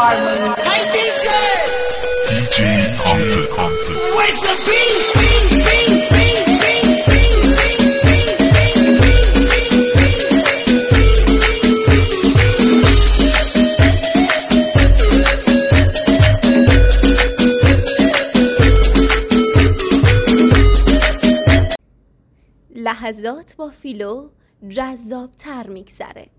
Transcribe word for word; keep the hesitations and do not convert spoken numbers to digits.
harmony. Hey D J! D J Compton, Compton. Where's the beat? Beat, beat, beat, beat, beat, beat, لحظات با فیلو جذاب تر میگذره.